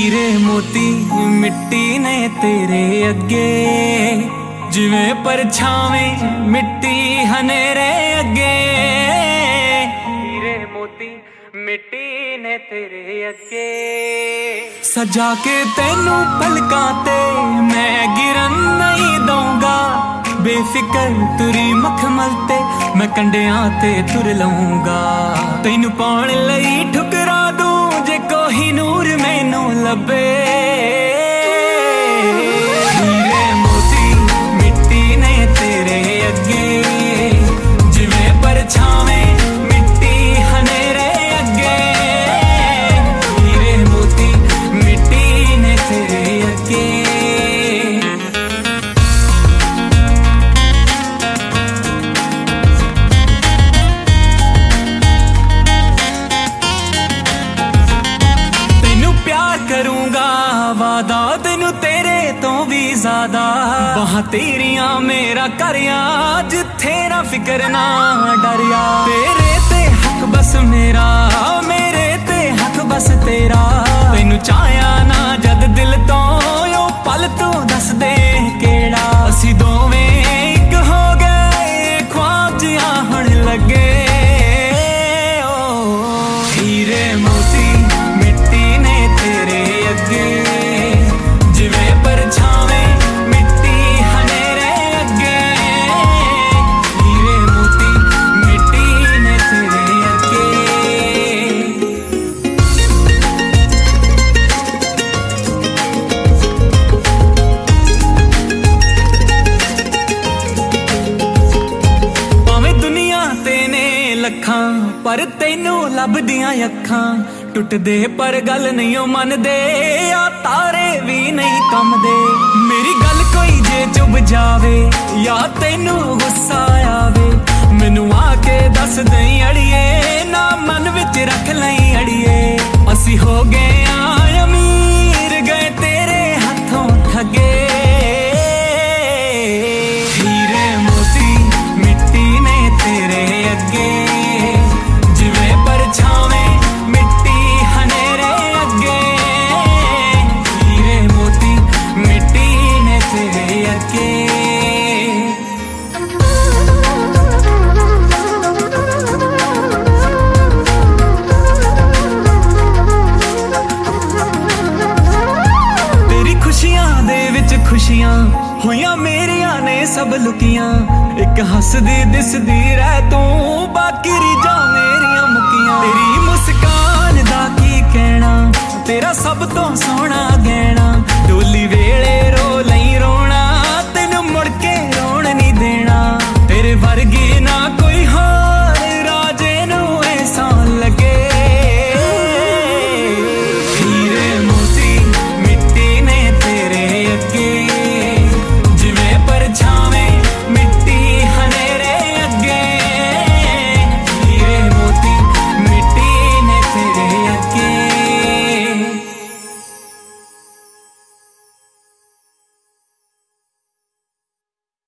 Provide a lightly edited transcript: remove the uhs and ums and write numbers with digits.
हीरे मोती मिट्टी ने तेरे अगे, जिवें परछावें मिट्टी हनेरे अगे। हीरे मोती मिट्टी ने तेरे अगे, सजा के तेनू पलकां ते मैं गिरन नहीं दूंगा। बेफिकर तुरी मखमल ते मैं कंडियां ते तुर लऊंगा। तैनू पाउण लई ठुकरा दूं जे कोही नूर मैनू लभे। हीरे मोती मिट्टी ने तेरे अगे, जिवें परछावें मिट्टी हनेरे अगे। हीरे मोती मिट्टी ने तेरे अगे। करूंगा वादा तेनू तेरे तो भी ज्यादा, वहां तेरिया मेरा करया जिथे ना फिक्र ना डरिया। तेरे ते हक बस मेरा, मेरे ते हक बस तेरा। तेनू चाहया ना जद दिल तो यो पल तू दस दे केड़ा। असी दोवें एक हो गए ख्वाब जिया हुण लगे। हीरे मोती मिट्टी ने तेरे अगे, जिवें परछावें मिट्टी हनेरे अगे। हीरे मोती मिट्टी ने तेरे अगे। भावें दुनिया ते ने लखां पर तैनू लभदियां अखां। टुटदे पर गल नहीं मनदे, आ तारे भी नहीं कमदे। मेरी गल कोई जे चुभ जावे या तैनू गुस्सा आवे, मैनू आके दस दई अड़िए ना मन विच रख लई अड़िए। असी हो गए अमीर गए तेरे हथों ठगे। हीरे मोती मिट्टी ने तेरे अगे, जिवें परछावें खुशियां होइयां मेरिया ने सब लुकियां। एक हसदी दिसदी रह तू, बाकी रीजा मेरिया मुकियां। तेरी मुस्कान दा की कहना, तेरा सब तो सोहना गहना।